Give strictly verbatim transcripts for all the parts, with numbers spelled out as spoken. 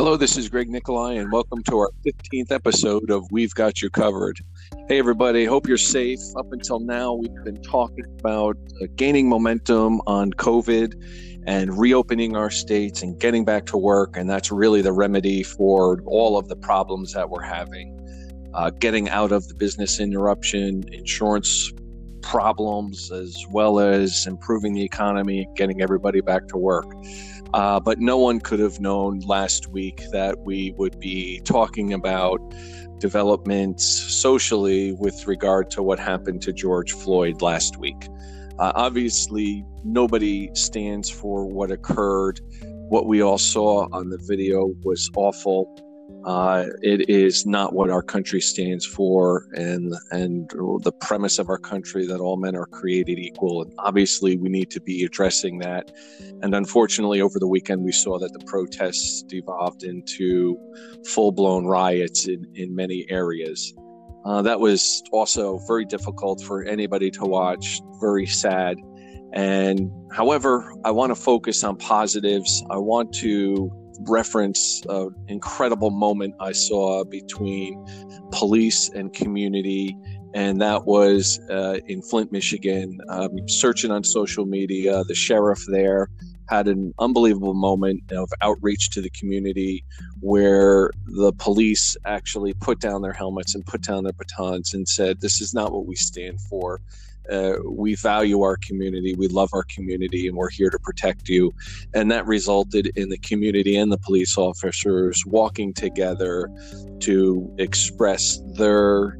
Hello, this is Greg Nicolai, and welcome to our fifteenth episode of We've Got You Covered. Hey, everybody. Hope you're safe. Up until now, we've been talking about uh, gaining momentum on COVID and reopening our states and getting back to work, and that's really the remedy for all of the problems that we're having. Uh, getting out of the business interruption, insurance problems, as well as improving the economy, getting everybody back to work. Uh, but no one could have known last week that we would be talking about developments socially with regard to what happened to George Floyd last week. Uh, obviously, nobody stands for what occurred. What we all saw on the video was awful. Uh, it is not what our country stands for, and and the premise of our country that all men are created equal. And obviously, we need to be addressing that. And unfortunately, over the weekend, we saw that the protests devolved into full-blown riots in, in many areas. Uh, that was also very difficult for anybody to watch, very sad. And however, I want to focus on positives. I want to reference an incredible moment I saw between police and community, and that was uh, in Flint, Michigan. Um, searching on social media, the sheriff there had an unbelievable moment of outreach to the community where the police actually put down their helmets and put down their batons and said, "This is not what we stand for. Uh, we value our community, we love our community, and we're here to protect you." And that resulted in the community and the police officers walking together to express their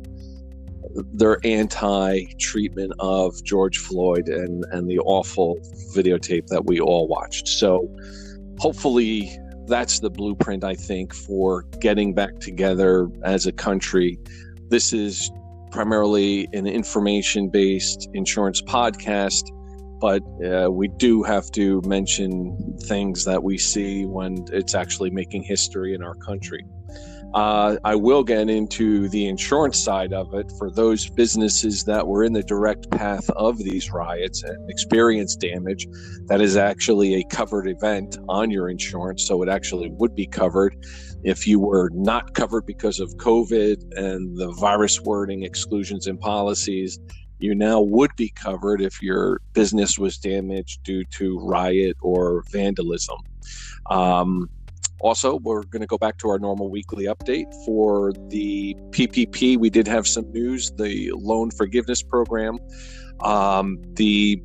their anti-treatment of George Floyd and, and the awful videotape that we all watched. So hopefully that's the blueprint, I think, for getting back together as a country. This is primarily an information-based insurance podcast, but uh, we do have to mention things that we see when it's actually making history in our country. Uh, I will get into the insurance side of it for those businesses that were in the direct path of these riots and experienced damage. That is actually a covered event on your insurance, so it actually would be covered. If you were not covered because of COVID and the virus wording exclusions and policies, you now would be covered if your business was damaged due to riot or vandalism. Um, Also, we're going to go back to our normal weekly update for the P P P. We did have some news, the loan forgiveness program. Um, the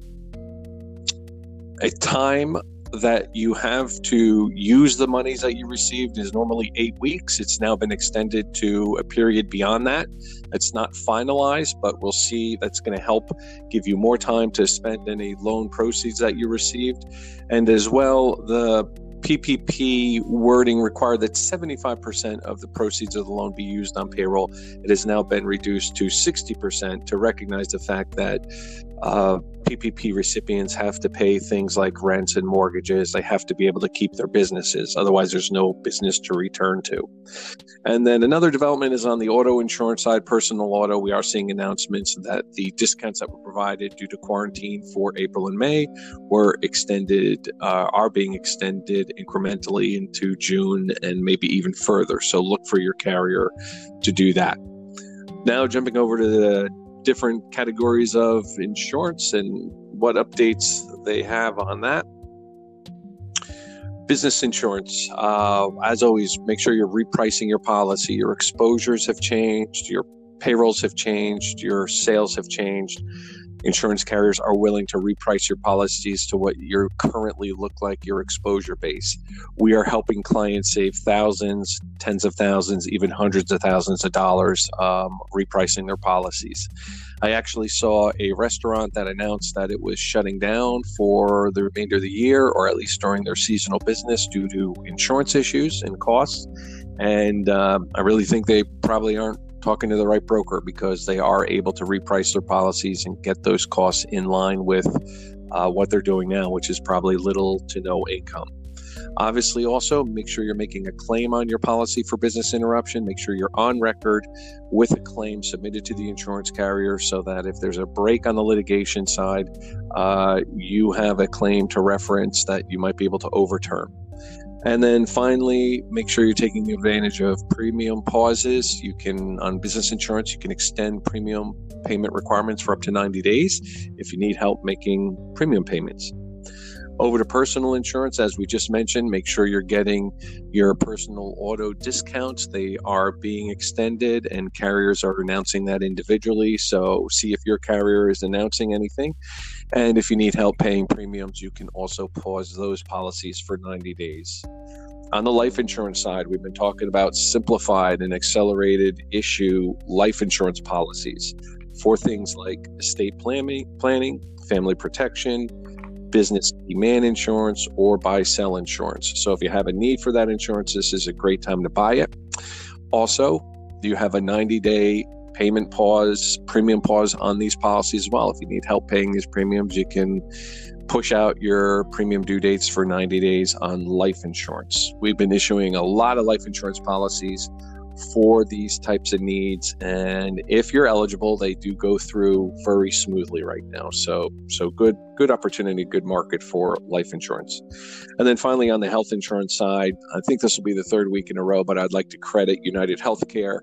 a time that you have to use the monies that you received is normally eight weeks. It's now been extended to a period beyond that. It's not finalized, but we'll see. That's going to help give you more time to spend any loan proceeds that you received. And as well, the P P P wording required that seventy-five percent of the proceeds of the loan be used on payroll. It has now been reduced to sixty percent to recognize the fact that uh, P P P recipients have to pay things like rents and mortgages. They have to be able to keep their businesses. Otherwise, there's no business to return to. And then another development is on the auto insurance side, personal auto. We are seeing announcements that the discounts that were provided due to quarantine for April and May were extended, uh, are being extended incrementally into June and maybe even further. So look for your carrier to do that. Now jumping over to the different categories of insurance and what updates they have on that. Business insurance, uh, as always, make sure you're repricing your policy. Your exposures have changed, your payrolls have changed, your sales have changed. Insurance carriers are willing to reprice your policies to what you currently look like your exposure base. We are helping clients save thousands, tens of thousands, even hundreds of thousands of dollars um, repricing their policies. I actually saw a restaurant that announced that it was shutting down for the remainder of the year, or at least during their seasonal business, due to insurance issues and costs. And uh, I really think they probably aren't talking to the right broker, because they are able to reprice their policies and get those costs in line with uh, what they're doing now, which is probably little to no income. Obviously, also make sure you're making a claim on your policy for business interruption. Make sure you're on record with a claim submitted to the insurance carrier, so that if there's a break on the litigation side, uh, you have a claim to reference that you might be able to overturn. And then finally, make sure you're taking advantage of premium pauses. You can, on business insurance, you can extend premium payment requirements for up to ninety days if you need help making premium payments. Over to personal insurance, as we just mentioned, make sure you're getting your personal auto discounts. They are being extended and carriers are announcing that individually. So see if your carrier is announcing anything. And if you need help paying premiums, you can also pause those policies for ninety days. On the life insurance side, we've been talking about simplified and accelerated issue life insurance policies for things like estate planning, planning, family protection, business demand insurance, or buy-sell insurance. So if you have a need for that insurance, this is a great time to buy it. Also, you have a ninety-day payment pause, premium pause on these policies as well. If you need help paying these premiums, you can push out your premium due dates for ninety days on life insurance. We've been issuing a lot of life insurance policies for these types of needs, and if you're eligible, they do go through very smoothly right now. So so good good opportunity, good market for life insurance. And then finally, on the health insurance side, I think this will be the third week in a row, but I'd like to credit United Healthcare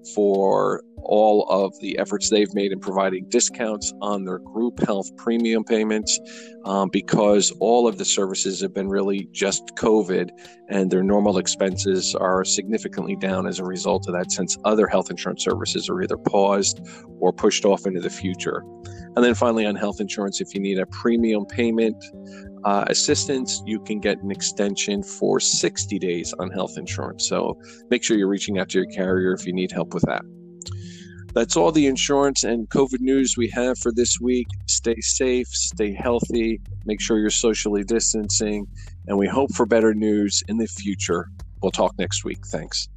for all of the efforts they've made in providing discounts on their group health premium payments, um, because all of the services have been really just COVID, and their normal expenses are significantly down as a result of that, since other health insurance services are either paused or pushed off into the future. And then finally, on health insurance, if you need a premium payment uh, assistance, you can get an extension for sixty days on health insurance. So make sure you're reaching out to your carrier if you need help with that. That's all the insurance and COVID news we have for this week. Stay safe, stay healthy, make sure you're socially distancing, and we hope for better news in the future. We'll talk next week. Thanks.